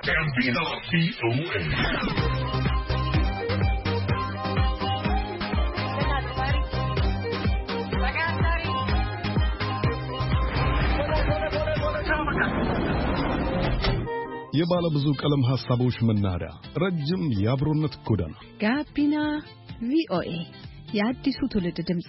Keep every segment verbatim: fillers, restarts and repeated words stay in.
Gambino V O A. የባለ ብዙ ቀለም ሐሳቦች መናኸሪያ ረጅም የአብሮነት ጎዳና ጋቢና ቪኦኤ የአዲሱ ትውልድ ድምጽ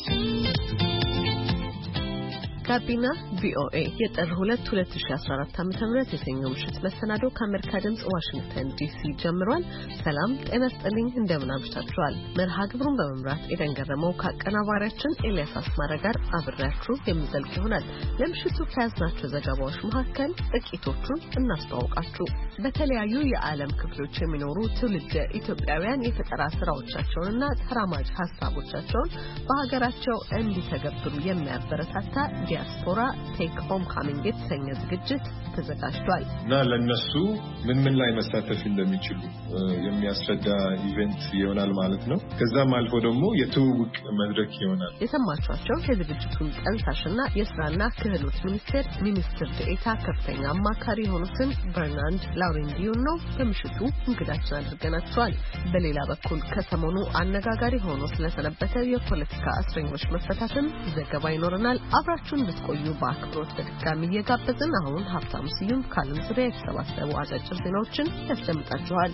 ጋቢና ቪኦኤ የጥር ሁለት ሁለት ሺህ አስራ አራት ዓመተ ምህረት የሰኞ ምሽት መሰናዶ ከአሜሪካ ድምጽ ዋሽንግተን ዲሲ ጀምሯል። ሰላም ጤና ይስጥልኝ፣ እንደምን አምሽታችኋል? መርሃ ግብሩን በመምራት ኤደን ገረመው ከአቀናባሪያችን ኤልያስ አስማረ ጋር አብሬያችሁ የምዘልቅ ይሆናል። ለምሽቱ ከያዝናቸው ዘገባዎች መካከል ጥቂቶቹን እናስተዋውቃችሁ። በተለያዩ የዓለም ክፍሎች የሚኖሩ ትውልደ ኢትዮጵያውያን የፈጠራ ስራዎቻቸውንና ተራማጅ ሐሳቦቻቸውን በሀገራቸው እንዲተገብሩ የሚያበረታታ ዲያስፖራ ቴክ ሆም ካሚንግ የተሰኘ ዝግጅት ተዘጋጅቷል እና ለነሱ ምን ምን ላይ መሳተፍ እንደሚችሉ የሚያስረዳ ኢቨንት ይሆናል ማለት ነው። ከዛም አልፎ ደግሞ የትውውቅ መድረክ ይሆናል። የሰማችኋቸው የዝግጅቱን ጠንሳሽና የስራና ክህሎት ሚኒስቴር ሚኒስትር ዴኤታ ከፍተኛ አማካሪ የሆኑትን በርናንድ ላውሬንዲዮን ነው በምሽቱ እንግዳችን አድርገናቸዋል። በሌላ በኩል ከሰሞኑ አነጋጋሪ ሆኖ ስለሰነበተ የፖለቲካ እስረኞች መፈታትን ዘገባ ይኖረናል። አብራችሁን ብትቆዩ በአክብሮት በድጋሚ እየጋበዝን አሁን ሀብታሙ ስዩም ከዓለም ዙሪያ የተሰባሰቡ አጫጭር ዜናዎችን ያስደምጣችኋል።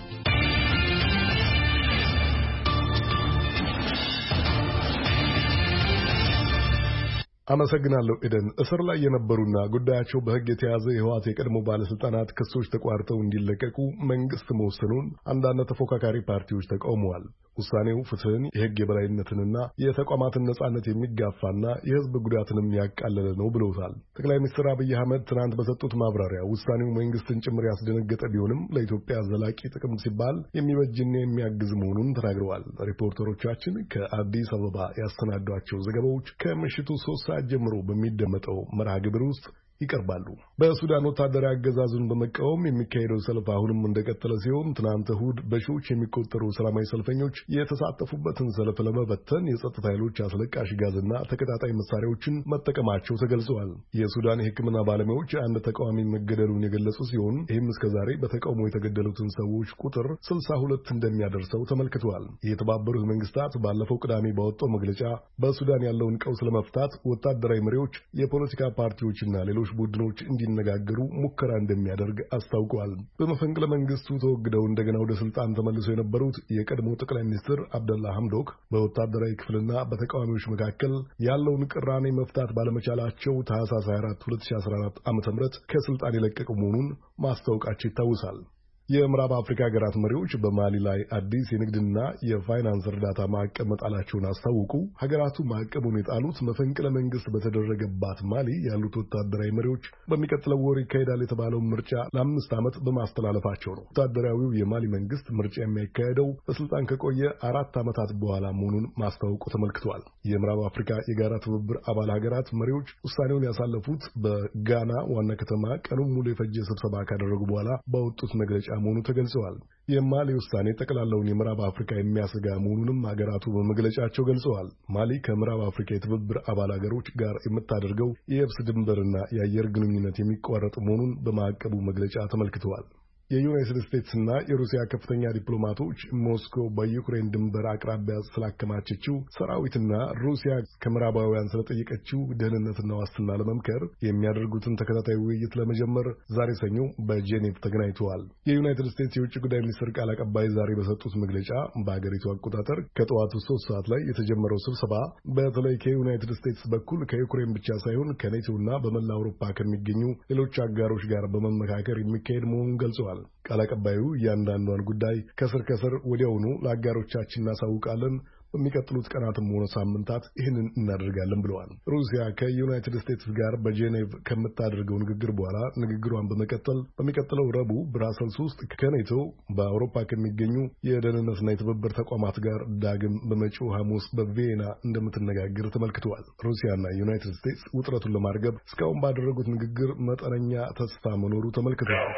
አመሰግናለሁ ኤደን። እስር ላይ የነበሩና ጉዳያቸው በሕግ የተያዘ የህወሓት የቀድሞ ባለስልጣናት ክሶች ተቋርጠው እንዲለቀቁ መንግስት መወሰኑን አንዳንድ ተፎካካሪ ፓርቲዎች ተቃውመዋል። ውሳኔው ፍትህን፣ የህግ የበላይነትንና የተቋማትን ነጻነት የሚጋፋና የህዝብ ጉዳትንም ያቃለለ ነው ብለውታል። ጠቅላይ ሚኒስትር አብይ አህመድ ትናንት በሰጡት ማብራሪያ ውሳኔው መንግስትን ጭምር ያስደነገጠ ቢሆንም ለኢትዮጵያ ዘላቂ ጥቅም ሲባል የሚበጅና የሚያግዝ መሆኑን ተናግረዋል። ሪፖርተሮቻችን ከአዲስ አበባ ያሰናዷቸው ዘገባዎች ከምሽቱ ሶስት ሰዓት ጀምሮ በሚደመጠው መርሃ ግብር ውስጥ ይቀርባሉ። በሱዳን ወታደራዊ አገዛዙን በመቃወም የሚካሄደው ሰልፍ አሁንም እንደቀጠለ ሲሆን ትናንት እሁድ በሺዎች የሚቆጠሩ ሰላማዊ ሰልፈኞች የተሳተፉበትን ሰልፍ ለመበተን የጸጥታ ኃይሎች አስለቃሽ ጋዝና ተቀጣጣይ መሳሪያዎችን መጠቀማቸው ተገልጸዋል። የሱዳን የሕክምና ባለሙያዎች አንድ ተቃዋሚ መገደሉን የገለጹ ሲሆን ይህም እስከዛሬ በተቃውሞ የተገደሉትን ሰዎች ቁጥር ስልሳ ሁለት እንደሚያደርሰው ተመልክተዋል። የተባበሩት መንግስታት ባለፈው ቅዳሜ ባወጣው መግለጫ በሱዳን ያለውን ቀውስ ለመፍታት ወታደራዊ መሪዎች፣ የፖለቲካ ፓርቲዎችና ሌሎች ቡድኖች እንዲነጋገሩ ሙከራ እንደሚያደርግ አስታውቀዋል። በመፈንቅለ መንግስቱ ተወግደው እንደገና ወደ ስልጣን ተመልሰው የነበሩት የቀድሞ ጠቅላይ ሚኒስትር አብደላ ሐምዶክ በወታደራዊ ክፍልና በተቃዋሚዎች መካከል ያለውን ቅራኔ መፍታት ባለመቻላቸው ታህሳስ ሃያ አራት ሁለት ሺህ አስራ አራት ዓ.ም ከስልጣን የለቀቁ መሆኑን ማስታወቃቸው ይታወሳል። የምዕራብ አፍሪካ ሀገራት መሪዎች በማሊ ላይ አዲስ የንግድና የፋይናንስ እርዳታ ማዕቀብ መጣላቸውን አስታወቁ። ሀገራቱ ማዕቀቡን የጣሉት መፈንቅለ መንግስት በተደረገባት ማሊ ያሉት ወታደራዊ መሪዎች በሚቀጥለው ወር ይካሄዳል የተባለውን ምርጫ ለአምስት ዓመት በማስተላለፋቸው ነው። ወታደራዊው የማሊ መንግስት ምርጫ የሚያካሄደው በስልጣን ከቆየ አራት ዓመታት በኋላ መሆኑን ማስታወቁ ተመልክቷል። የምዕራብ አፍሪካ የጋራ ትብብር አባል ሀገራት መሪዎች ውሳኔውን ያሳለፉት በጋና ዋና ከተማ ቀኑን ሙሉ የፈጀ ስብሰባ ካደረጉ በኋላ ባወጡት መግለጫ መሆኑ ተገልጸዋል። የማሊ ውሳኔ ጠቅላላውን የምዕራብ አፍሪካ የሚያሰጋ መሆኑንም ሀገራቱ በመግለጫቸው ገልጸዋል። ማሊ ከምዕራብ አፍሪካ የትብብር አባል ሀገሮች ጋር የምታደርገው የየብስ ድንበርና የአየር ግንኙነት የሚቋረጥ መሆኑን በማዕቀቡ መግለጫ ተመልክተዋል። የዩናይትድ ስቴትስና የሩሲያ ከፍተኛ ዲፕሎማቶች ሞስኮ በዩክሬን ድንበር አቅራቢያ ስላከማቸችው ሰራዊትና ሩሲያ ከምዕራባውያን ስለጠየቀችው ደህንነትና ዋስትና ለመምከር የሚያደርጉትን ተከታታይ ውይይት ለመጀመር ዛሬ ሰኞ በጄኔቭ ተገናኝተዋል። የዩናይትድ ስቴትስ የውጭ ጉዳይ ሚኒስትር ቃል አቀባይ ዛሬ በሰጡት መግለጫ በአገሪቱ አቆጣጠር ከጠዋቱ ሶስት ሰዓት ላይ የተጀመረው ስብሰባ በተለይ ከዩናይትድ ስቴትስ በኩል ከዩክሬን ብቻ ሳይሆን ከኔቶና በመላ አውሮፓ ከሚገኙ ሌሎች አጋሮች ጋር በመመካከር የሚካሄድ መሆኑን ገልጸዋል። ቃል አቀባዩ እያንዳንዷን ጉዳይ ከስር ከስር ወዲያውኑ ለአጋሮቻችን እናሳውቃለን፣ በሚቀጥሉት ቀናትም ሆነ ሳምንታት ይህንን እናደርጋለን ብለዋል። ሩሲያ ከዩናይትድ ስቴትስ ጋር በጄኔቭ ከምታደርገው ንግግር በኋላ ንግግሯን በመቀጠል በሚቀጥለው ረቡዕ ብራሰልስ ውስጥ ከኔቶ በአውሮፓ ከሚገኙ የደህንነትና የትብብር ተቋማት ጋር ዳግም በመጪው ሐሙስ በቪየና እንደምትነጋገር ተመልክተዋል። ሩሲያና ዩናይትድ ስቴትስ ውጥረቱን ለማርገብ እስካሁን ባደረጉት ንግግር መጠነኛ ተስፋ መኖሩ ተመልክተዋል።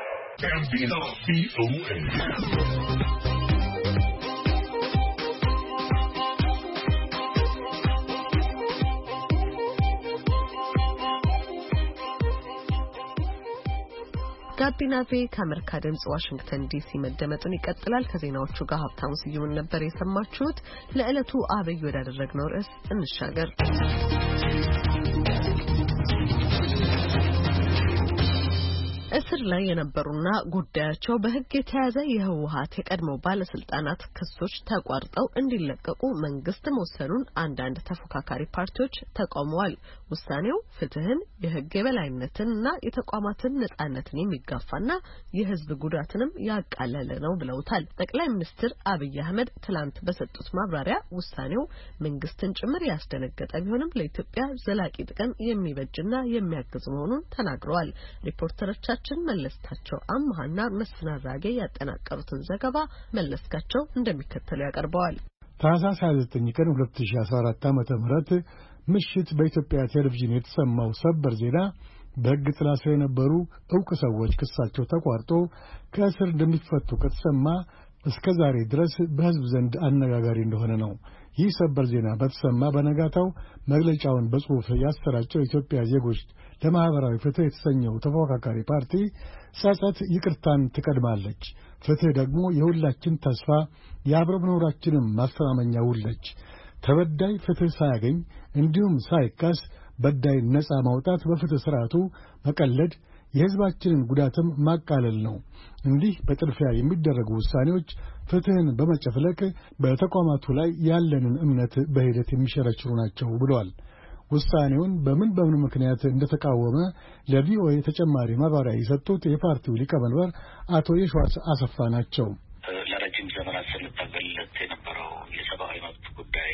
Gambino V O A. ጋቢና ቬ ከአሜሪካ ድምጽ ዋሽንግተን ዲሲ መደመጡን ይቀጥላል። ከዜናዎቹ ጋር ሀብታሙ ስዩም ነበር የሰማችሁት። ለዕለቱ አብይ ወዳደረግነው ርዕስ እንሻገር። እስር ላይ የነበሩና ጉዳያቸው በሕግ የተያዘ የህወሓት የቀድሞ ባለስልጣናት ክሶች ተቋርጠው እንዲለቀቁ መንግስት መወሰኑን አንዳንድ ተፎካካሪ ፓርቲዎች ተቃውመዋል። ውሳኔው ፍትህን፣ የህግ የበላይነትንና የተቋማትን ነጻነትን የሚጋፋና የህዝብ ጉዳትንም ያቃለለ ነው ብለውታል። ጠቅላይ ሚኒስትር አብይ አህመድ ትላንት በሰጡት ማብራሪያ ውሳኔው መንግስትን ጭምር ያስደነገጠ ቢሆንም ለኢትዮጵያ ዘላቂ ጥቅም የሚበጅና የሚያግዝ መሆኑን ተናግረዋል። ሪፖርተሮቻችን መለስካቸው አማሃና መስፍን አራጌ ያጠናቀሩትን ዘገባ መለስካቸው እንደሚከተለው ያቀርበዋል። ታህሳስ ሃያ ዘጠኝ ቀን ሁለት ሺህ አስራ አራት ዓመተ ምህረት ምሽት በኢትዮጵያ ቴሌቪዥን የተሰማው ሰበር ዜና በሕግ ጥላ ስር የነበሩ ዕውቅ ሰዎች ክሳቸው ተቋርጦ ከእስር እንደሚፈቱ ከተሰማ እስከ ዛሬ ድረስ በሕዝብ ዘንድ አነጋጋሪ እንደሆነ ነው። ይህ ሰበር ዜና በተሰማ በነጋታው መግለጫውን በጽሑፍ ያሰራጨው የኢትዮጵያ ዜጎች ለማህበራዊ ፍትህ የተሰኘው ተፎካካሪ ፓርቲ ጸጸት ይቅርታን ትቀድማለች፣ ፍትህ ደግሞ የሁላችን ተስፋ የአብረ መኖራችንም ማስተማመኛ ውለች፣ ተበዳይ ፍትህ ሳያገኝ እንዲሁም ሳይካስ በዳይ ነፃ ማውጣት በፍትህ ስርዓቱ መቀለድ የህዝባችንን ጉዳትም ማቃለል ነው። እንዲህ በጥድፊያ የሚደረጉ ውሳኔዎች ፍትህን በመጨፍለቅ በተቋማቱ ላይ ያለንን እምነት በሂደት የሚሸረችሩ ናቸው ብለዋል። ውሳኔውን በምን በምን ምክንያት እንደተቃወመ ለቪኦኤ ተጨማሪ ማብራሪያ የሰጡት የፓርቲው ሊቀመንበር አቶ የሸዋስ አሰፋ ናቸው። ለረጅም ዘመናት ስንታገልለት የነበረው የሰብአዊ መብት ጉዳይ፣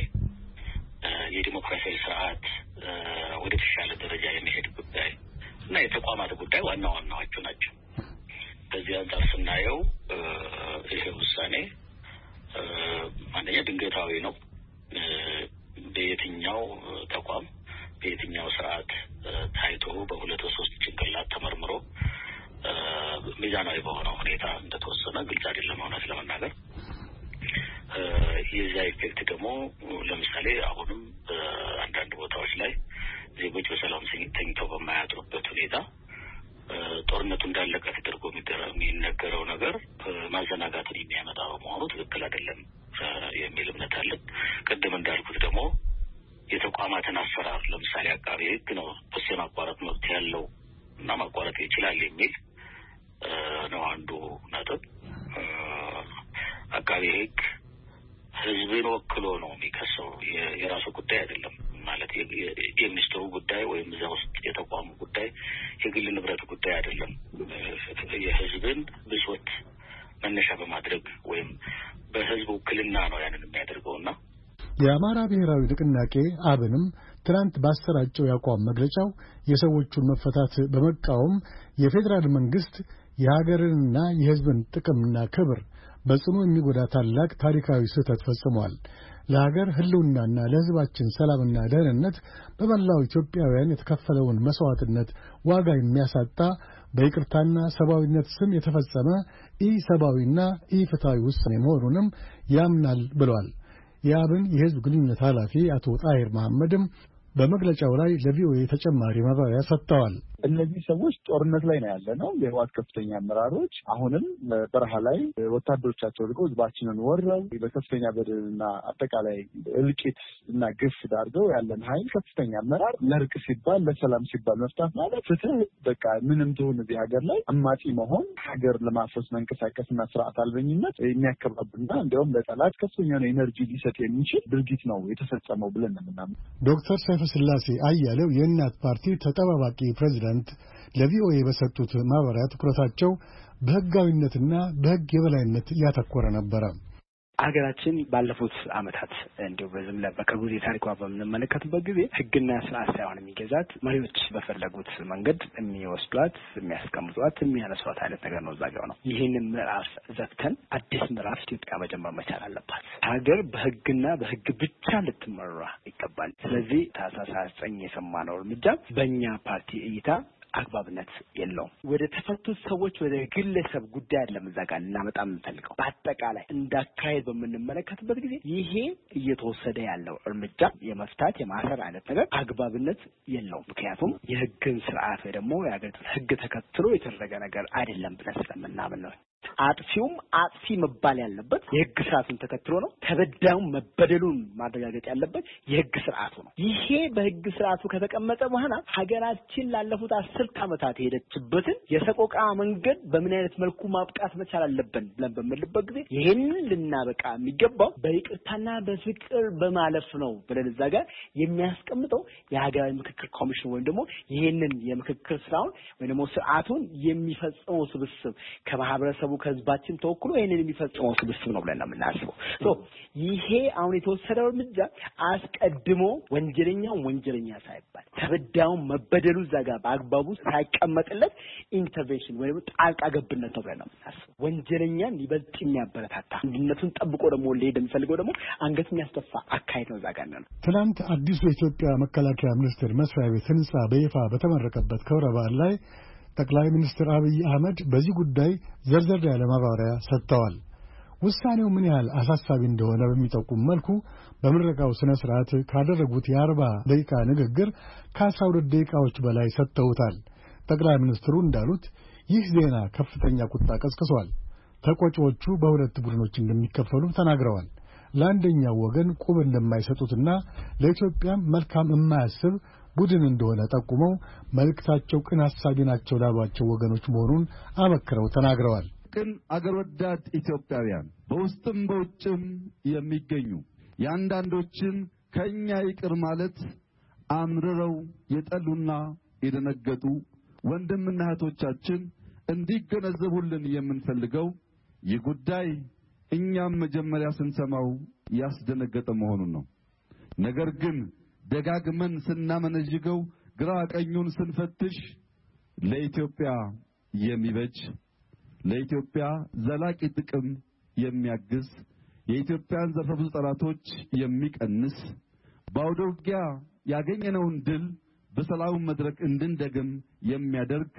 የዲሞክራሲያዊ ስርዓት ወደ ተሻለ ደረጃ የሚሄድ ጉዳይ እና የተቋማት ጉዳይ ዋና ዋናዎቹ ናቸው። በዚህ አንጻር ስናየው ይሄ ውሳኔ አንደኛ ድንገታዊ ነው። በየትኛው ተቋም በየትኛው ስርዓት ታይቶ በሁለት በሶስት ጭንቅላት ተመርምሮ ሚዛናዊ በሆነ ሁኔታ እንደተወሰነ ግልጽ አይደለም። እውነት ለመናገር የዛ ኢፌክት ደግሞ ለምሳሌ አሁንም በአንዳንድ ቦታዎች ላይ ዜጎች በሰላም ተኝተው በማያድሩበት ሁኔታ ጦርነቱ እንዳለቀ ተደርጎ የሚነገረው ነገር ማዘናጋትን የሚያመጣ በመሆኑ ትክክል አይደለም የሚል እምነት አለን። ቅድም እንዳልኩት ደግሞ የተቋማትን አሰራር ለምሳሌ አቃቤ ሕግ ነው ክስ የማቋረጥ መብት ያለው እና ማቋረጥ ይችላል የሚል ነው አንዱ ነጥብ። አቃቤ ሕግ ህዝብን ወክሎ ነው የሚከሰው፣ የራሱ ጉዳይ አይደለም። ማለት የሚኒስትሩ ጉዳይ ወይም እዛ ውስጥ የተቋሙ ጉዳይ የግል ንብረት ጉዳይ አይደለም። የህዝብን ብሶት መነሻ በማድረግ ወይም በህዝብ ውክልና ነው ያንን የሚያደርገውና የአማራ ብሔራዊ ንቅናቄ አብንም ትናንት ባሰራጨው ያቋም መግለጫው የሰዎቹን መፈታት በመቃወም የፌዴራል መንግስት የሀገርንና የህዝብን ጥቅምና ክብር በጽኑ የሚጎዳ ታላቅ ታሪካዊ ስህተት ፈጽሟል። ለሀገር ህልውናና ለህዝባችን ሰላምና ደህንነት በመላው ኢትዮጵያውያን የተከፈለውን መስዋዕትነት ዋጋ የሚያሳጣ በይቅርታና ሰብአዊነት ስም የተፈጸመ ኢሰብአዊና ኢፍትሐዊ ውሳኔ መሆኑንም ያምናል ብለዋል። የአብን የህዝብ ግንኙነት ኃላፊ አቶ ጣሂር መሐመድም በመግለጫው ላይ ለቪኦኤ ተጨማሪ ማብራሪያ ሰጥተዋል። እነዚህ ሰዎች ጦርነት ላይ ነው ያለነው። የህወሓት ከፍተኛ አመራሮች አሁንም በረሃ ላይ ወታደሮቻቸው ልቀው ህዝባችንን ወረው በከፍተኛ በደልና አጠቃላይ እልቂት እና ግፍ ዳርገው ያለን ኃይል ከፍተኛ አመራር ለእርቅ ሲባል ለሰላም ሲባል መፍታት ማለት ፍትህ በቃ ምንም ትሁን እዚህ ሀገር ላይ አማጺ መሆን ሀገር ለማፍረስ መንቀሳቀስና ስርዓት አልበኝነት የሚያከባብና እንዲያውም ለጠላት ከፍተኛ ነው ኤነርጂ ሊሰጥ የሚችል ድርጊት ነው የተፈጸመው ብለን ነው የምናምነው። ዶክተር ሰይፈ ስላሴ አያሌው የእናት ፓርቲ ተጠባባቂ ፕሬዚዳንት ለቪኦኤ በሰጡት ማብራሪያ ትኩረታቸው በህጋዊነትና በህግ የበላይነት ያተኮረ ነበር። ሀገራችን ባለፉት አመታት እንዲሁ በዝም ለበቅርቡ ታሪኳ በምንመለከትበት ጊዜ ህግና ስርዓት ሳይሆን የሚገዛት መሪዎች በፈለጉት መንገድ የሚወስዷት፣ የሚያስቀምጧት፣ የሚያነሷት አይነት ነገር ነው እዛው ነው። ይህንን ምዕራፍ ዘግተን አዲስ ምዕራፍ ኢትዮጵያ መጀመር መቻል አለባት። ሀገር በህግና በህግ ብቻ ልትመራ ይገባል። ስለዚህ ታህሳስ ሃያ ዘጠኝ የሰማነው እርምጃ በእኛ ፓርቲ እይታ አግባብነት የለውም። ወደ ተፈቱት ሰዎች ወደ ግለሰብ ጉዳይ አይደለም እዛ ጋር እናመጣ የምንፈልገው። በአጠቃላይ እንዳካሄድ በምንመለከትበት ጊዜ ይሄ እየተወሰደ ያለው እርምጃ የመፍታት የማሰር አይነት ነገር አግባብነት የለውም። ምክንያቱም የህግን ስርዓት ወይ ደግሞ የሀገሪቱን ህግ ተከትሎ የተደረገ ነገር አይደለም ብለን ስለምናምን ነው። አጥፊውም አጥፊ መባል ያለበት የህግ ስርዓቱን ተከትሎ ነው። ተበዳዩም መበደሉን ማረጋገጥ ያለበት የህግ ስርዓቱ ነው። ይሄ በህግ ስርዓቱ ከተቀመጠ በኋላ ሀገራችን ላለፉት አስርት ዓመታት ሄደችበትን የሰቆቃ መንገድ በምን አይነት መልኩ ማብቃት መቻል አለብን ብለን በመልበት ጊዜ ይሄንን ልናበቃ የሚገባው በይቅርታና በፍቅር በማለፍ ነው ብለን እዛ ጋር የሚያስቀምጠው የሀገራዊ ምክክር ኮሚሽን ወይም ደግሞ ይሄንን የምክክር ስራውን ወይም ደግሞ ስርዓቱን የሚፈጽመው ስብስብ ከማህበረሰቡ ከህዝባችን ተወክሎ ይሄንን የሚፈጽመው ስብስብ ነው ብለን እናስበው። ሶ ይሄ አሁን የተወሰደው እርምጃ አስቀድሞ ወንጀለኛው ወንጀለኛ ሳይባል ተበዳዩን መበደሉ ዘጋ በአግባቡ ሳይቀመጥለት ኢንተርቬንሽን ወይም ጣልቃ ገብነት ነው ብለን እናስበው። ወንጀለኛን ይበልጥ የሚያበረታታ አንድነቱን ጠብቆ ደግሞ ለሄድ የሚፈልገው ደግሞ አንገት የሚያስደፋ አካሄድ ነው ዛጋ ነው። ትናንት አዲሱ የኢትዮጵያ መከላከያ ሚኒስቴር መስሪያ ቤት ህንጻ በይፋ በተመረቀበት ክብረ በዓል ላይ ጠቅላይ ሚኒስትር አብይ አህመድ በዚህ ጉዳይ ዘርዘር ያለ ማብራሪያ ሰጥተዋል። ውሳኔው ምን ያህል አሳሳቢ እንደሆነ በሚጠቁም መልኩ በምረቃው ስነ ስርዓት ካደረጉት የአርባ ደቂቃ ንግግር ከአስራ ሁለት ደቂቃዎች በላይ ሰጥተውታል። ጠቅላይ ሚኒስትሩ እንዳሉት ይህ ዜና ከፍተኛ ቁጣ ቀስቅሷል። ተቆጪዎቹ በሁለት ቡድኖች እንደሚከፈሉ ተናግረዋል። ለአንደኛው ወገን ቁብ እንደማይሰጡትና ለኢትዮጵያም መልካም የማያስብ ቡድን እንደሆነ ጠቁመው መልእክታቸው ቅን ሐሳቢ ናቸው ላሏቸው ወገኖች መሆኑን አመክረው ተናግረዋል። ቅን አገር ወዳድ ኢትዮጵያውያን በውስጥም በውጭም የሚገኙ ያንዳንዶችን ከኛ ይቅር ማለት አምርረው የጠሉና የደነገጡ ወንድምና እህቶቻችን እንዲገነዘቡልን የምንፈልገው ይህ ጉዳይ እኛም መጀመሪያ ስንሰማው ያስደነገጠ መሆኑን ነው። ነገር ግን ደጋግመን ስናመነጅገው ግራ ቀኙን ስንፈትሽ ለኢትዮጵያ የሚበጅ ለኢትዮጵያ ዘላቂ ጥቅም የሚያግዝ የኢትዮጵያን ዘርፈ ብዙ ጠላቶች የሚቀንስ በአውደ ውጊያ ያገኘነውን ድል በሰላም መድረክ እንድንደግም የሚያደርግ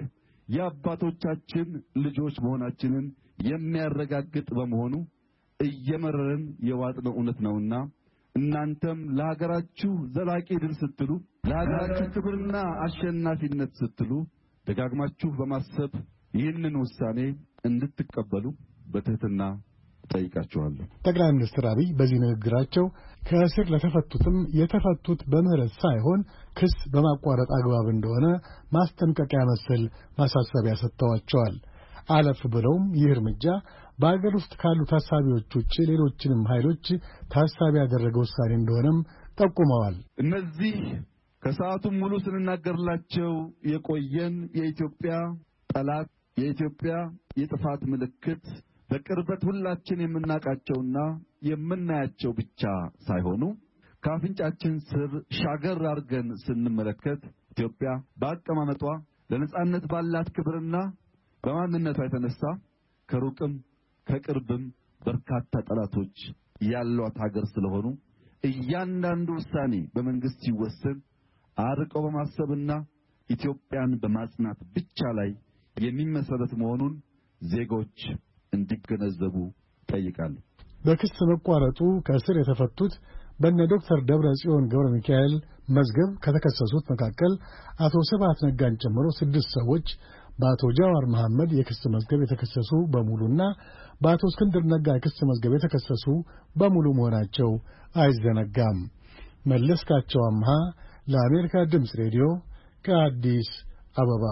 የአባቶቻችን ልጆች መሆናችንን የሚያረጋግጥ በመሆኑ እየመረረን የዋጥነው እውነት ነውና እናንተም ለሀገራችሁ ዘላቂ ድል ስትሉ ለሀገራችሁ ክብርና አሸናፊነት ስትሉ ደጋግማችሁ በማሰብ ይህንን ውሳኔ እንድትቀበሉ በትህትና ጠይቃችኋለሁ። ጠቅላይ ሚኒስትር አብይ በዚህ ንግግራቸው ከእስር ለተፈቱትም የተፈቱት በምህረት ሳይሆን ክስ በማቋረጥ አግባብ እንደሆነ ማስጠንቀቂያ መሰል ማሳሰቢያ ሰጥተዋቸዋል። አለፍ ብለውም ይህ እርምጃ በአገር ውስጥ ካሉ ታሳቢዎች ውጭ ሌሎችንም ኃይሎች ታሳቢ ያደረገ ውሳኔ እንደሆነም ጠቁመዋል። እነዚህ ከሰዓቱም ሙሉ ስንናገርላቸው የቆየን የኢትዮጵያ ጠላት የኢትዮጵያ የጥፋት ምልክት በቅርበት ሁላችን የምናቃቸውና የምናያቸው ብቻ ሳይሆኑ ካፍንጫችን ስር ሻገር አርገን ስንመለከት ኢትዮጵያ በአቀማመጧ ለነጻነት ባላት ክብርና በማንነቷ የተነሳ ከሩቅም ከቅርብም በርካታ ጠላቶች ያሏት ሀገር ስለሆኑ እያንዳንዱ ውሳኔ በመንግስት ሲወሰን አርቀው በማሰብና ኢትዮጵያን በማጽናት ብቻ ላይ የሚመሰረት መሆኑን ዜጎች እንዲገነዘቡ ጠይቃለሁ። በክስ መቋረጡ ከእስር የተፈቱት በእነ ዶክተር ደብረጽዮን ገብረ ሚካኤል መዝገብ ከተከሰሱት መካከል አቶ ስብሐት ነጋን ጨምሮ ስድስት ሰዎች በአቶ ጃዋር መሐመድ የክስ መዝገብ የተከሰሱ በሙሉና በአቶ እስክንድር ነጋ የክስ መዝገብ የተከሰሱ በሙሉ መሆናቸው አይዘነጋም። መለስካቸው አምሃ ለአሜሪካ ድምፅ ሬዲዮ ከአዲስ አበባ።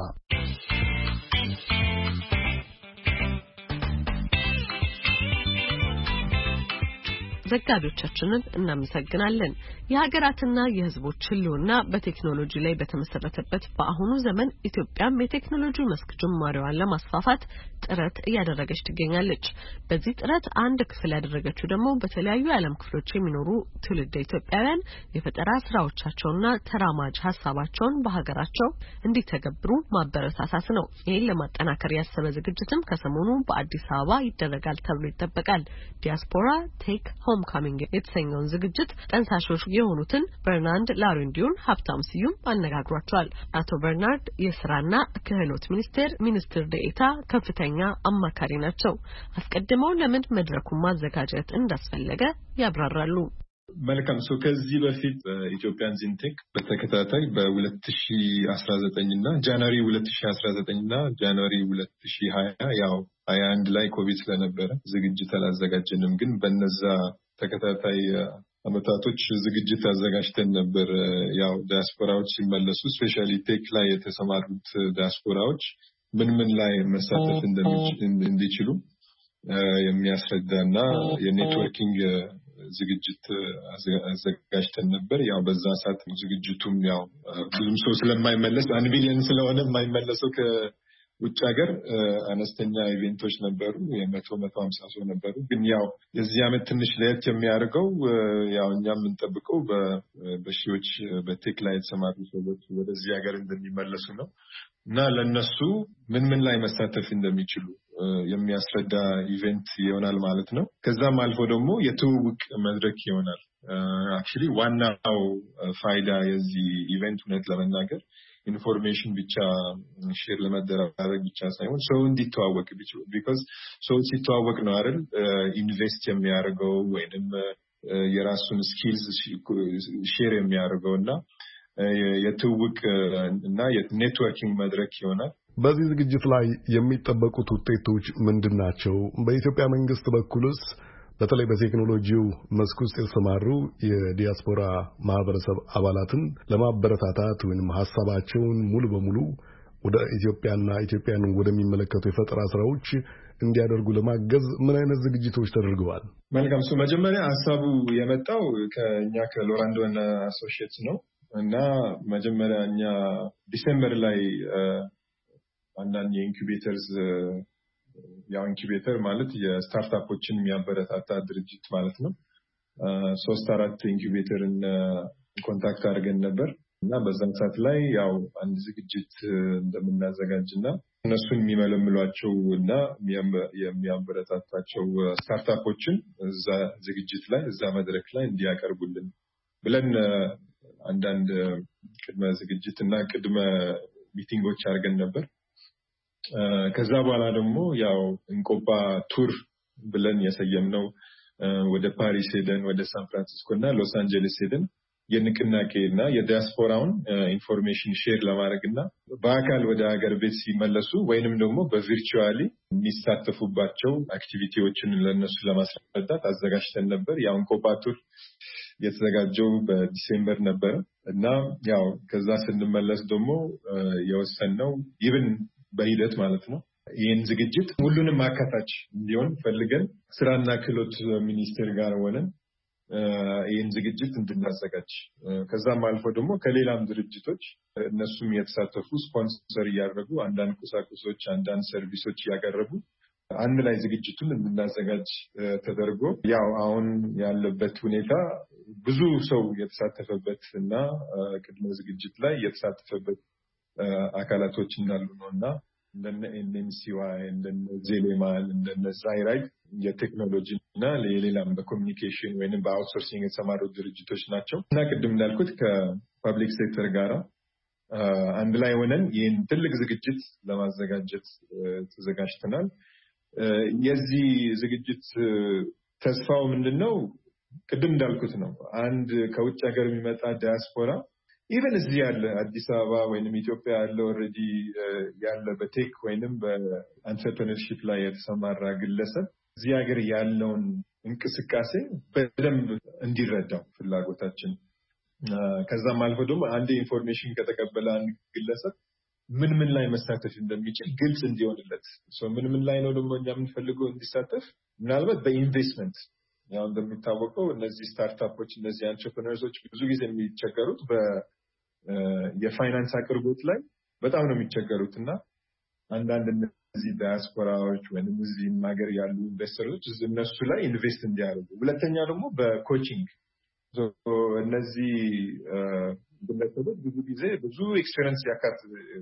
ዘጋቢዎቻችንን እናመሰግናለን። የሀገራትና የሕዝቦች ህልውና በቴክኖሎጂ ላይ በተመሰረተበት በአሁኑ ዘመን ኢትዮጵያም የቴክኖሎጂ መስክ ጅማሬዋን ለማስፋፋት ጥረት እያደረገች ትገኛለች። በዚህ ጥረት አንድ ክፍል ያደረገችው ደግሞ በተለያዩ የዓለም ክፍሎች የሚኖሩ ትውልደ ኢትዮጵያውያን የፈጠራ ስራዎቻቸውና ተራማጅ ሀሳባቸውን በሀገራቸው እንዲተገብሩ ማበረታታት ነው። ይህን ለማጠናከር ያሰበ ዝግጅትም ከሰሞኑ በአዲስ አበባ ይደረጋል ተብሎ ይጠበቃል። ዲያስፖራ ቴክ ሆምካሚንግ የተሰኘውን ዝግጅት ጠንሳሾች የሆኑትን በርናርድ ላሬንዲዮን ሀብታም ስዩም አነጋግሯቸዋል። አቶ በርናርድ የስራና ክህሎት ሚኒስቴር ሚኒስትር ዴኤታ ከፍተኛ አማካሪ ናቸው። አስቀድመው ለምን መድረኩን ማዘጋጀት እንዳስፈለገ ያብራራሉ። መልካም ሶ ከዚህ በፊት ኢትዮጵያን ዚንቴክ በተከታታይ በ2019 እና ጃንዋሪ ሁለት ሺህ አስራ ዘጠኝ እና ጃንዋሪ ሁለት ሺህ ሀያ ያው ሀያ አንድ ላይ ኮቪድ ስለነበረ ዝግጅት አላዘጋጀንም። ግን በነዛ ተከታታይ አመታቶች ዝግጅት አዘጋጅተን ነበር። ያው ዲያስፖራዎች ሲመለሱ ስፔሻሊ ቴክ ላይ የተሰማሩት ዲያስፖራዎች ምን ምን ላይ መሳተፍ እንደሚችሉ የሚያስረዳና የኔትወርኪንግ ዝግጅት አዘጋጅተን ነበር። ያው በዛ ሰዓት ዝግጅቱም ያው ብዙም ሰው ስለማይመለስ አንድ ሚሊዮን ስለሆነ የማይመለሰው ከውጭ ሀገር አነስተኛ ኢቨንቶች ነበሩ። የመቶ መቶ ሃምሳ ሰው ነበሩ። ግን ያው የዚህ አመት ትንሽ ለየት የሚያደርገው ያው እኛም የምንጠብቀው በሺዎች በቴክ ላይ የተሰማሩ ሰዎች ወደዚህ ሀገር እንደሚመለሱ ነው እና ለነሱ ምን ምን ላይ መሳተፍ እንደሚችሉ የሚያስረዳ ኢቨንት ይሆናል ማለት ነው። ከዛም አልፎ ደግሞ የትውውቅ መድረክ ይሆናል። አክቹሊ ዋናው ፋይዳ የዚህ ኢቨንት እውነት ለመናገር ኢንፎርሜሽን ብቻ ሼር ለመደራረግ ብቻ ሳይሆን ሰው እንዲተዋወቅ ቢኮዝ ሰው ሲተዋወቅ ነው አይደል ኢንቨስት የሚያደርገው ወይንም የራሱን ስኪልስ ሼር የሚያደርገው እና የትውውቅ እና የኔትወርኪንግ መድረክ ይሆናል። በዚህ ዝግጅት ላይ የሚጠበቁት ውጤቶች ምንድናቸው? በኢትዮጵያ መንግስት በኩልስ በተለይ በቴክኖሎጂው መስክ ውስጥ የተሰማሩ የዲያስፖራ ማህበረሰብ አባላትን ለማበረታታት ወይንም ሐሳባቸውን ሙሉ በሙሉ ወደ ኢትዮጵያና ኢትዮጵያን ወደሚመለከቱ የፈጠራ ስራዎች እንዲያደርጉ ለማገዝ ምን አይነት ዝግጅቶች ተደርገዋል? መልካም ሱ መጀመሪያ ሐሳቡ የመጣው ከኛ ከሎራንዶ እና አሶሺየትስ ነው እና መጀመሪያ እኛ ዲሴምበር ላይ አንዳንድ የኢንኩቤተርስ ያው ኢንኩቤተር ማለት የስታርታፖችን የሚያበረታታ ድርጅት ማለት ነው። ሶስት አራት ኢንኩቤተርን ኮንታክት አድርገን ነበር እና በዛን ሰዓት ላይ ያው አንድ ዝግጅት እንደምናዘጋጅና እነሱን የሚመለምሏቸው እና የሚያበረታታቸው ስታርታፖችን እዛ ዝግጅት ላይ እዛ መድረክ ላይ እንዲያቀርቡልን ብለን አንዳንድ ቅድመ ዝግጅት እና ቅድመ ሚቲንጎች አድርገን ነበር። ከዛ በኋላ ደግሞ ያው እንቆባ ቱር ብለን የሰየምነው ወደ ፓሪስ ሄደን ወደ ሳን ፍራንሲስኮ እና ሎስ አንጀለስ ሄደን የንቅናቄና የዲያስፖራውን ኢንፎርሜሽን ሼር ለማድረግና በአካል ወደ ሀገር ቤት ሲመለሱ ወይንም ደግሞ በቪርቹዋሊ የሚሳተፉባቸው አክቲቪቲዎችን ለነሱ ለማስረዳት አዘጋጅተን ነበር። ያው እንቆባ ቱር የተዘጋጀው በዲሴምበር ነበር እና ያው ከዛ ስንመለስ ደግሞ የወሰንነው ኢቭን በሂደት ማለት ነው ይህን ዝግጅት ሁሉንም አካታች እንዲሆን ፈልገን ስራና ክህሎት ሚኒስቴር ጋር ሆነን ይህን ዝግጅት እንድናዘጋጅ ከዛም አልፎ ደግሞ ከሌላም ድርጅቶች እነሱም የተሳተፉ ስፖንሰር እያደረጉ አንዳንድ ቁሳቁሶች አንዳንድ ሰርቪሶች እያቀረቡ አንድ ላይ ዝግጅቱን እንድናዘጋጅ ተደርጎ ያው አሁን ያለበት ሁኔታ ብዙ ሰው የተሳተፈበት እና ቅድመ ዝግጅት ላይ የተሳተፈበት አካላቶች እንዳሉ ነውና እንደነ ኤንኤምሲዋይ እንደነ ዜሌማል እንደነ ዛይራይት የቴክኖሎጂ እና ሌላም በኮሚኒኬሽን ወይንም በአውትሶርሲንግ የተሰማሩ ድርጅቶች ናቸው እና ቅድም እንዳልኩት ከፐብሊክ ሴክተር ጋራ አንድ ላይ ሆነን ይህን ትልቅ ዝግጅት ለማዘጋጀት ተዘጋጅተናል። የዚህ ዝግጅት ተስፋው ምንድነው? ቅድም እንዳልኩት ነው። አንድ ከውጭ ሀገር የሚመጣ ዲያስፖራ ኢቨን እዚህ ያለ አዲስ አበባ ወይንም ኢትዮጵያ ያለ ኦልሬዲ ያለ በቴክ ወይንም በአንትረፕረነርሺፕ ላይ የተሰማራ ግለሰብ እዚህ ሀገር ያለውን እንቅስቃሴ በደንብ እንዲረዳው ፍላጎታችን። ከዛም አልፎ ደግሞ አንድ ኢንፎርሜሽን ከተቀበለ አንድ ግለሰብ ምን ምን ላይ መሳተፍ እንደሚችል ግልጽ እንዲሆንለት ሶ ምን ምን ላይ ነው ደግሞ እኛ የምንፈልገው እንዲሳተፍ ምናልባት በኢንቨስትመንት ያው እንደሚታወቀው እነዚህ ስታርታፖች እነዚህ አንትረፕረነርሶች ብዙ ጊዜ የሚቸገሩት በ የፋይናንስ አቅርቦት ላይ በጣም ነው የሚቸገሩት እና አንዳንድ እነዚህ ዲያስፖራዎች ወይንም እዚህ ሀገር ያሉ ኢንቨስተሮች እነሱ ላይ ኢንቨስት እንዲያደርጉ፣ ሁለተኛ ደግሞ በኮቺንግ እነዚህ ግለሰቦች ብዙ ጊዜ ብዙ ኤክስፔሪየንስ ያካት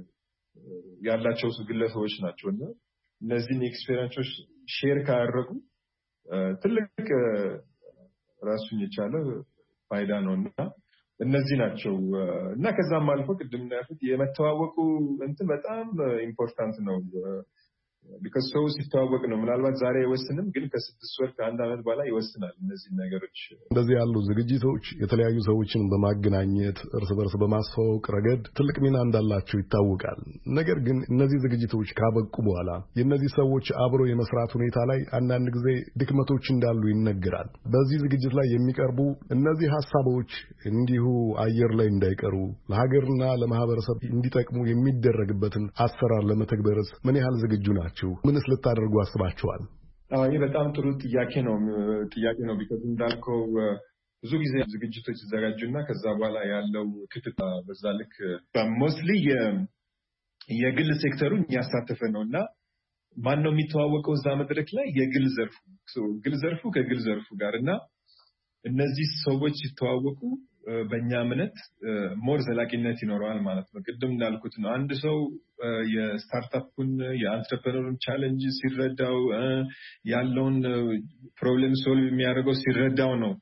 ያላቸው ግለሰቦች ናቸው እና እነዚህን ኤክስፔሪየንሶች ሼር ካደረጉ ትልቅ ራሱን የቻለ ፋይዳ ነውና እነዚህ ናቸው እና ከዛም አልፎ ቅድም እንዳልኩት የመተዋወቁ እንትን በጣም ኢምፖርታንት ነው because ሰው ሲተዋወቅ ነው ምናልባት ዛሬ ይወስንም ግን ከስድስት ወር ከአንድ አመት በኋላ ይወስናል እነዚህ ነገሮች እንደዚህ ያሉ ዝግጅቶች የተለያዩ ሰዎችን በማገናኘት እርስ በርስ በማስተዋወቅ ረገድ ትልቅ ሚና እንዳላቸው ይታወቃል ነገር ግን እነዚህ ዝግጅቶች ካበቁ በኋላ የእነዚህ ሰዎች አብሮ የመስራት ሁኔታ ላይ አንዳንድ ጊዜ ድክመቶች እንዳሉ ይነገራል በዚህ ዝግጅት ላይ የሚቀርቡ እነዚህ ሐሳቦች እንዲሁ አየር ላይ እንዳይቀሩ ለሀገርና ለማህበረሰብ እንዲጠቅሙ የሚደረግበትን አሰራር ለመተግበርስ ምን ያህል ዝግጁ ናቸው ምንስ ልታደርጉ አስባችኋል? አዎ ይሄ በጣም ጥሩ ጥያቄ ነው ጥያቄ ነው because እንዳልከው ብዙ ጊዜ ዝግጅቶች ይዘጋጁና ከዛ በኋላ ያለው ክትታ በዛ ልክ ሞስትሊ የግል ሴክተሩን ያሳተፈ ነውና ማን ነው የሚተዋወቀው እዛ መድረክ ላይ የግል ዘርፉ ግል ዘርፉ ከግል ዘርፉ ጋርና እነዚህ ሰዎች ሲተዋወቁ በእኛ እምነት ሞር ዘላቂነት ይኖረዋል ማለት ነው ቅድም እንዳልኩት ነው አንድ ሰው የስታርታፑን የአንትረፕረነሩን ቻሌንጅ ሲረዳው ያለውን ፕሮብሌም ሶልቭ የሚያደርገው ሲረዳው ነው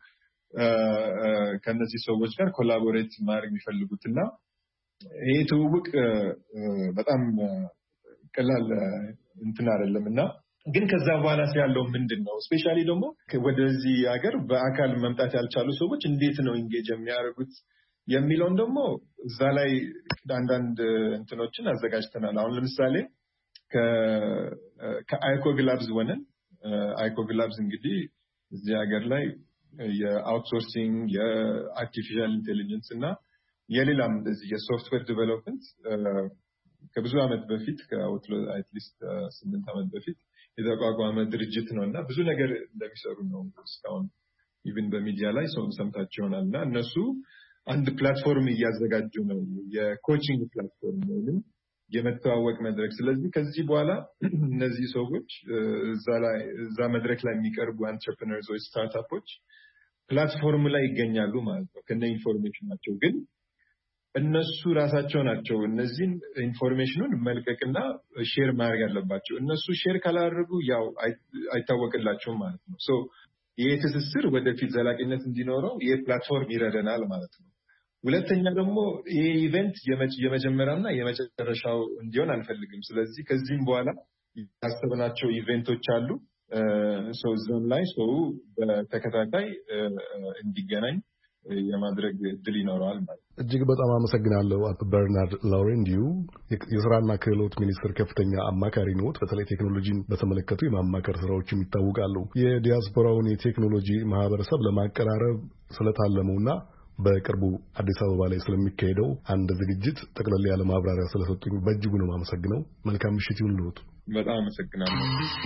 ከነዚህ ሰዎች ጋር ኮላቦሬት ማድረግ የሚፈልጉትና ይሄ ትውውቅ በጣም ቀላል እንትን አይደለምና ግን ከዛ በኋላ ያለው ምንድነው ስፔሻሊ ደግሞ ወደዚህ ሀገር በአካል መምጣት ያልቻሉ ሰዎች እንዴት ነው ኢንጌጅ የሚያደርጉት የሚለውን ደግሞ እዛ ላይ አንዳንድ እንትኖችን አዘጋጅተናል አሁን ለምሳሌ ከ ከአይኮ ግላብስ ወነን አይኮ ግላብስ እንግዲህ እዚህ ሀገር ላይ የአውትሶርሲንግ የአርቲፊሻል ኢንቴሊጀንስ እና የሌላም እንደዚህ የሶፍትዌር ዲቨሎፕመንት ከብዙ አመት በፊት ከአውትሎ አትሊስት ስምንት አመት በፊት የተቋቋመ ድርጅት ነውና ብዙ ነገር እንደሚሰሩ ነው እስካሁን ኢቭን በሚዲያ ላይ ሰው ሰምታችሁ ይሆናልና እነሱ አንድ ፕላትፎርም እያዘጋጁ ነው የኮቺንግ ፕላትፎርም ነው የመተዋወቅ መድረክ ስለዚህ ከዚህ በኋላ እነዚህ ሰዎች እዛ ላይ እዛ መድረክ ላይ የሚቀርቡ አንትረፕረነርስ ወይ ስታርታፖች ፕላትፎርም ላይ ይገኛሉ ማለት ነው ከነ ኢንፎርሜሽናቸው ግን እነሱ ራሳቸው ናቸው እነዚህን ኢንፎርሜሽኑን መልቀቅና ሼር ማድረግ ያለባቸው እነሱ ሼር ካላደረጉ ያው አይታወቅላቸውም ማለት ነው ሶ ይሄ ትስስር ወደፊት ዘላቂነት እንዲኖረው ይሄ ፕላትፎርም ይረዳናል ማለት ነው ሁለተኛ ደግሞ ይሄ ኢቨንት የመጀመሪያና የመጨረሻው እንዲሆን አንፈልግም ስለዚህ ከዚህም በኋላ ያሰብናቸው ኢቨንቶች አሉ ሶ ዞን ላይ ሰው በተከታታይ እንዲገናኝ የማድረግ ድል ይኖረዋል ማለት እጅግ በጣም አመሰግናለሁ አቶ በርናርድ ላውሬንዲዩ የስራና ክህሎት ሚኒስትር ከፍተኛ አማካሪ ነው በተለይ ቴክኖሎጂን በተመለከቱ የማማከር ስራዎች የሚታወቃሉ የዲያስፖራውን የቴክኖሎጂ ማህበረሰብ ለማቀራረብ ስለታለመውና በቅርቡ አዲስ አበባ ላይ ስለሚካሄደው አንድ ዝግጅት ጠቅላላ ያለ ማብራሪያ ስለሰጡኝ በእጅጉ ነው የማመሰግነው መልካም ምሽት ይሁንልዎት በጣም አመሰግናለሁ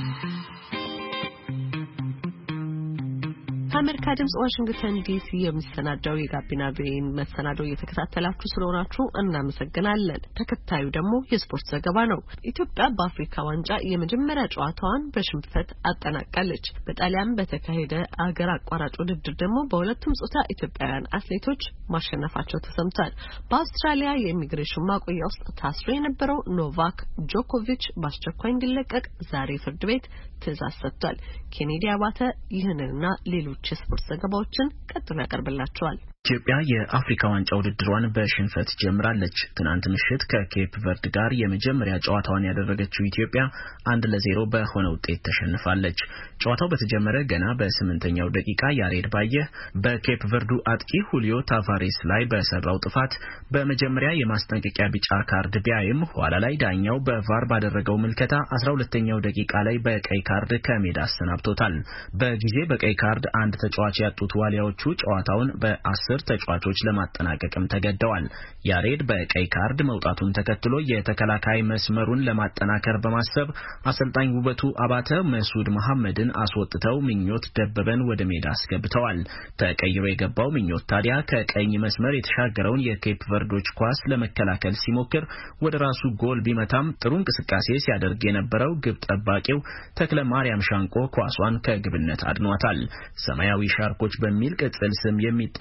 ከአሜሪካ ድምጽ ዋሽንግተን ዲሲ የሚሰናዳው የጋቢና ቪኦኤ መሰናዶ እየተከታተላችሁ ስለሆናችሁ እናመሰግናለን። ተከታዩ ደግሞ የስፖርት ዘገባ ነው። ኢትዮጵያ በአፍሪካ ዋንጫ የመጀመሪያ ጨዋታዋን በሽንፈት አጠናቃለች። በጣሊያን በተካሄደ አገር አቋራጭ ውድድር ደግሞ በሁለቱም ጾታ ኢትዮጵያውያን አትሌቶች ማሸነፋቸው ተሰምቷል። በአውስትራሊያ የኢሚግሬሽን ማቆያ ውስጥ ታስሮ የነበረው ኖቫክ ጆኮቪች በአስቸኳይ እንዲለቀቅ ዛሬ ፍርድ ቤት ትዕዛዝ ሰጥቷል። ኬኔዲ አባተ ይህንንና ሌሎች የስፖርት ዘገባዎችን ቀጥሎ ያቀርብላችኋል። ኢትዮጵያ የአፍሪካ ዋንጫ ውድድሯን በሽንፈት ጀምራለች። ትናንት ምሽት ከኬፕ ቨርድ ጋር የመጀመሪያ ጨዋታዋን ያደረገችው ኢትዮጵያ አንድ ለዜሮ በሆነ ውጤት ተሸንፋለች። ጨዋታው በተጀመረ ገና በስምንተኛው ደቂቃ ያሬድ ባየህ በኬፕ ቨርዱ አጥቂ ሁሊዮ ታቫሬስ ላይ በሰራው ጥፋት በመጀመሪያ የማስጠንቀቂያ ቢጫ ካርድ ቢያይም ኋላ ላይ ዳኛው በቫር ባደረገው ምልከታ አስራ ሁለተኛው ደቂቃ ላይ በቀይ ካርድ ከሜዳ አሰናብቶታል። በጊዜ በቀይ ካርድ አንድ ተጫዋች ያጡት ዋሊያዎቹ ጨዋታውን በአስር ተጫዋቾች ለማጠናቀቅም ተገደዋል። ያሬድ በቀይ ካርድ መውጣቱን ተከትሎ የተከላካይ መስመሩን ለማጠናከር በማሰብ አሰልጣኝ ውበቱ አባተ መስዑድ መሐመድን አስወጥተው ምኞት ደበበን ወደ ሜዳ አስገብተዋል። ተቀይሮ የገባው ምኞት ታዲያ ከቀኝ መስመር የተሻገረውን የኬፕ ቨርዶች ኳስ ለመከላከል ሲሞክር ወደ ራሱ ጎል ቢመታም ጥሩ እንቅስቃሴ ሲያደርግ የነበረው ግብ ጠባቂው ተክለ ማርያም ሻንቆ ኳሷን ከግብነት አድኗታል። ሰማያዊ ሻርኮች በሚል ቅጽል ስም የሚጠሩት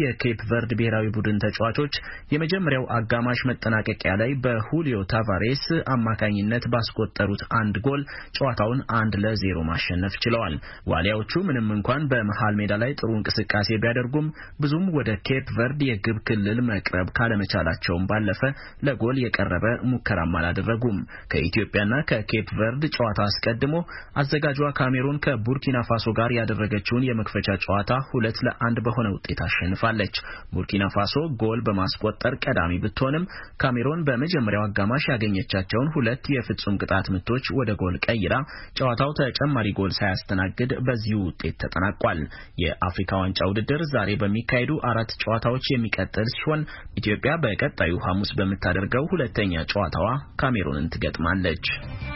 የኬፕ ቨርድ ብሔራዊ ቡድን ተጫዋቾች የመጀመሪያው አጋማሽ መጠናቀቂያ ላይ በሁሊዮ ታቫሬስ አማካኝነት ባስቆጠሩት አንድ ጎል ጨዋታውን አንድ ለዜሮ ማሸነፍ ችለዋል። ዋሊያዎቹ ምንም እንኳን በመሃል ሜዳ ላይ ጥሩ እንቅስቃሴ ቢያደርጉም ብዙም ወደ ኬፕ ቨርድ የግብ ክልል መቅረብ ካለመቻላቸውም ባለፈ ለጎል የቀረበ ሙከራም አላደረጉም። ከኢትዮጵያና ከኬፕ ቨርድ ጨዋታ አስቀድሞ አዘጋጇ ካሜሩን ከቡርኪና ፋሶ ጋር ያደረገችውን የመክፈቻ ጨዋታ ሁለት ለአንድ በሆነ ውጤት አሸንፋለች። ቡርኪና ፋሶ ጎል በማስቆጠር ቀዳሚ ብትሆንም ካሜሩን በመጀመሪያው አጋማሽ ያገኘቻቸውን ሁለት የፍጹም ቅጣት ምቶች ወደ ጎል ቀይራ ጨዋታው ተጨማሪ ጎል ሳያስተናግድ በዚሁ ውጤት ተጠናቋል። የአፍሪካ ዋንጫ ውድድር ዛሬ በሚካሄዱ አራት ጨዋታዎች የሚቀጥል ሲሆን ኢትዮጵያ በቀጣዩ ሐሙስ በምታደርገው ሁለተኛ ጨዋታዋ ካሜሩንን ትገጥማለች።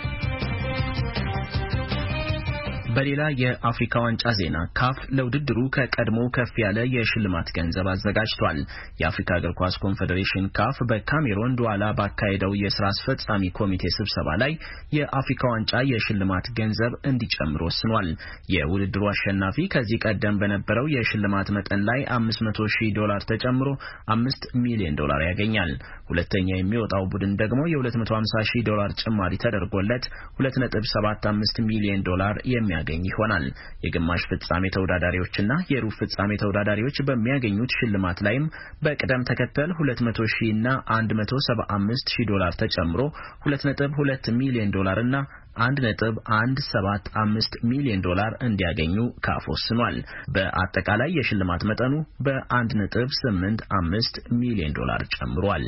በሌላ የአፍሪካ ዋንጫ ዜና ካፍ ለውድድሩ ከቀድሞ ከፍ ያለ የሽልማት ገንዘብ አዘጋጅቷል። የአፍሪካ እግር ኳስ ኮንፌዴሬሽን ካፍ በካሜሩን ዱዋላ ባካሄደው የሥራ አስፈጻሚ ኮሚቴ ስብሰባ ላይ የአፍሪካ ዋንጫ የሽልማት ገንዘብ እንዲጨምር ወስኗል። የውድድሩ አሸናፊ ከዚህ ቀደም በነበረው የሽልማት መጠን ላይ አምስት መቶ ሺህ ዶላር ተጨምሮ አምስት ሚሊዮን ዶላር ያገኛል። ሁለተኛ የሚወጣው ቡድን ደግሞ የ250 ሺህ ዶላር ጭማሪ ተደርጎለት ሁለት ነጥብ ሰባት አምስት ሚሊዮን ዶላር የሚያገኝ ይሆናል። የግማሽ ፍጻሜ ተወዳዳሪዎችና የሩብ ፍጻሜ ተወዳዳሪዎች በሚያገኙት ሽልማት ላይም በቅደም ተከተል ሁለት መቶ ሺህ እና አንድ መቶ ሰባ አምስት ሺህ ዶላር ተጨምሮ ሁለት ነጥብ ሁለት ሚሊዮን ዶላር እና አንድ ነጥብ አንድ ሰባት አምስት ሚሊዮን ዶላር እንዲያገኙ ካፍ ወስኗል። በአጠቃላይ የሽልማት መጠኑ በአንድ ነጥብ ስምንት አምስት ሚሊዮን ዶላር ጨምሯል።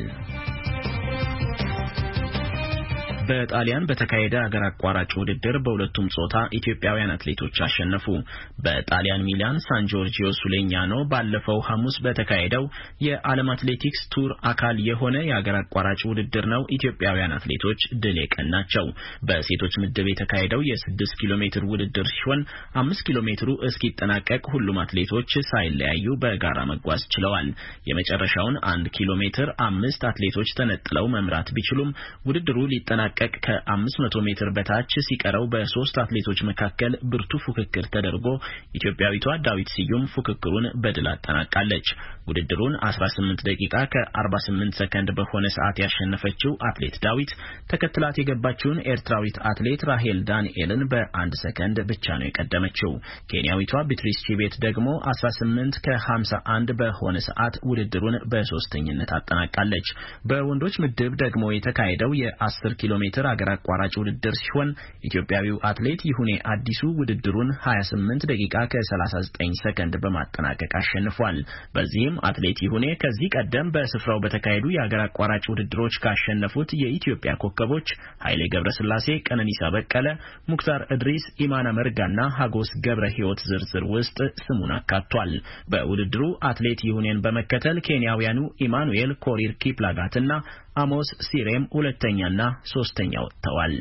በጣሊያን በተካሄደ አገር አቋራጭ ውድድር በሁለቱም ጾታ ኢትዮጵያውያን አትሌቶች አሸነፉ። በጣሊያን ሚላን ሳን ጆርጂዮ ሱሌኛኖ ባለፈው ሐሙስ በተካሄደው የዓለም አትሌቲክስ ቱር አካል የሆነ የአገር አቋራጭ ውድድር ነው ኢትዮጵያውያን አትሌቶች ድል የቀናቸው። በሴቶች ምድብ የተካሄደው የስድስት ኪሎ ሜትር ውድድር ሲሆን አምስት ኪሎ ሜትሩ እስኪጠናቀቅ ሁሉም አትሌቶች ሳይለያዩ በጋራ መጓዝ ችለዋል። የመጨረሻውን አንድ ኪሎ ሜትር አምስት አትሌቶች ተነጥለው መምራት ቢችሉም ውድድሩ ሊጠናቀቅ ከአምስት መቶ ሜትር በታች ሲቀረው በሶስት አትሌቶች መካከል ብርቱ ፉክክር ተደርጎ ኢትዮጵያዊቷ ዳዊት ስዩም ፉክክሩን በድል አጠናቃለች። ውድድሩን አስራ ስምንት ደቂቃ ከአርባ ስምንት ሰከንድ በሆነ ሰዓት ያሸነፈችው አትሌት ዳዊት ተከትላት የገባችውን ኤርትራዊት አትሌት ራሄል ዳንኤልን በአንድ ሰከንድ ብቻ ነው የቀደመችው። ኬንያዊቷ ቢትሪስ ቺቤት ደግሞ አስራ ስምንት ከሀምሳ አንድ በሆነ ሰዓት ውድድሩን በሶስተኝነት አጠናቃለች። በወንዶች ምድብ ደግሞ የተካሄደው የ10 ኪሎ ሜትር አገር አቋራጭ ውድድር ሲሆን ኢትዮጵያዊው አትሌት ይሁኔ አዲሱ ውድድሩን ሀያ ስምንት ደቂቃ ከሰላሳ ዘጠኝ ሰከንድ በማጠናቀቅ አሸንፏል። በዚህም አትሌት ይሁኔ ከዚህ ቀደም በስፍራው በተካሄዱ የአገር አቋራጭ ውድድሮች ካሸነፉት የኢትዮጵያ ኮከቦች ኃይሌ ገብረስላሴ፣ ቀነኒሳ በቀለ፣ ሙክታር እድሪስ፣ ኢማና መርጋና ሀጎስ ገብረ ሕይወት ዝርዝር ውስጥ ስሙን አካቷል። በውድድሩ አትሌት ይሁኔን በመከተል ኬንያውያኑ ኢማኑኤል ኮሪር ኪፕላጋትና አሞስ ሲሬም ሁለተኛና ሶስተኛ ወጥተዋል።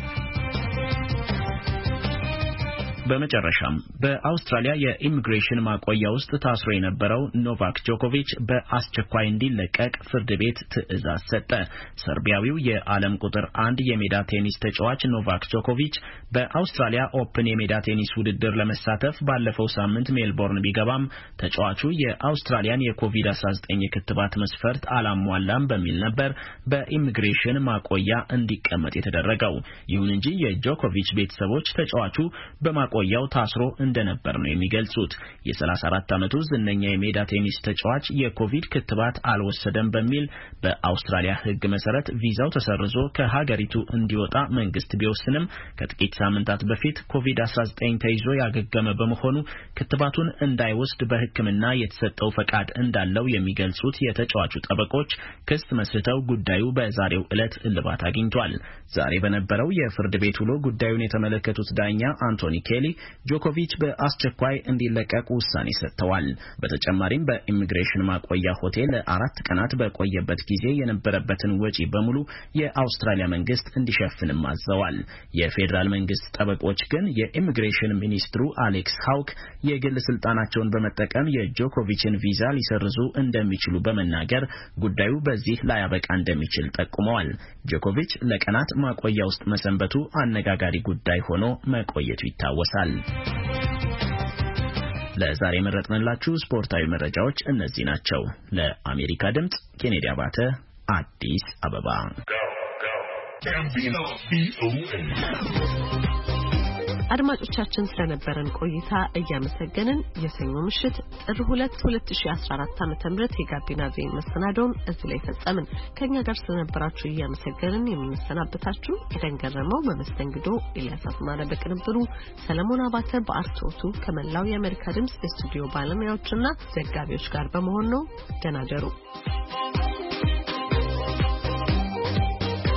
በመጨረሻም በአውስትራሊያ የኢሚግሬሽን ማቆያ ውስጥ ታስሮ የነበረው ኖቫክ ጆኮቪች በአስቸኳይ እንዲለቀቅ ፍርድ ቤት ትዕዛዝ ሰጠ። ሰርቢያዊው የዓለም ቁጥር አንድ የሜዳ ቴኒስ ተጫዋች ኖቫክ ጆኮቪች በአውስትራሊያ ኦፕን የሜዳ ቴኒስ ውድድር ለመሳተፍ ባለፈው ሳምንት ሜልቦርን ቢገባም ተጫዋቹ የአውስትራሊያን የኮቪድ አስራ ዘጠኝ ክትባት መስፈርት አላሟላም በሚል ነበር በኢሚግሬሽን ማቆያ እንዲቀመጥ የተደረገው። ይሁን እንጂ የጆኮቪች ቤተሰቦች ተጫዋቹ በማ ቆያው ታስሮ እንደነበር ነው የሚገልጹት። የሰላሳ አራት ዓመቱ ዝነኛ የሜዳ ቴኒስ ተጫዋች የኮቪድ ክትባት አልወሰደም በሚል በአውስትራሊያ ሕግ መሰረት ቪዛው ተሰርዞ ከሀገሪቱ እንዲወጣ መንግስት ቢወስንም ከጥቂት ሳምንታት በፊት ኮቪድ አስራ ዘጠኝ ተይዞ ያገገመ በመሆኑ ክትባቱን እንዳይወስድ በሕክምና የተሰጠው ፈቃድ እንዳለው የሚገልጹት የተጫዋቹ ጠበቆች ክስ መስርተው ጉዳዩ በዛሬው ዕለት እልባት አግኝቷል። ዛሬ በነበረው የፍርድ ቤት ውሎ ጉዳዩን የተመለከቱት ዳኛ አንቶኒ ኬሊ ጆኮቪች በአስቸኳይ እንዲለቀቅ ውሳኔ ሰጥተዋል። በተጨማሪም በኢሚግሬሽን ማቆያ ሆቴል ለአራት ቀናት በቆየበት ጊዜ የነበረበትን ወጪ በሙሉ የአውስትራሊያ መንግስት እንዲሸፍንም አዘዋል። የፌዴራል መንግስት ጠበቆች ግን የኢሚግሬሽን ሚኒስትሩ አሌክስ ሃውክ የግል ስልጣናቸውን በመጠቀም የጆኮቪችን ቪዛ ሊሰርዙ እንደሚችሉ በመናገር ጉዳዩ በዚህ ላያበቃ እንደሚችል ጠቁመዋል። ጆኮቪች ለቀናት ማቆያ ውስጥ መሰንበቱ አነጋጋሪ ጉዳይ ሆኖ መቆየቱ ይታወሳል። ለዛሬ መረጥንላችሁ ስፖርታዊ መረጃዎች እነዚህ ናቸው። ለአሜሪካ ድምጽ ኬኔዲ አባተ አዲስ አበባ። አድማጮቻችን ስለነበረን ቆይታ እያመሰገንን የሰኞ ምሽት ጥር ሁለት ሁለት ሺህ አስራ አራት ዓመተ ምህረት የጋቢና ዜና መሰናዶውን እዚህ ላይ ፈጸምን። ከኛ ጋር ስለነበራችሁ እያመሰገንን የምንሰናበታችሁ ኤደን ገረመው በመስተንግዶ፣ ኤልያስ አስማረ በቅንብሩ፣ ሰለሞን አባተ በአርቶቱ ከመላው የአሜሪካ ድምጽ የስቱዲዮ ባለሙያዎችና ዘጋቢዎች ጋር በመሆን ነው። ደህና ደሩ።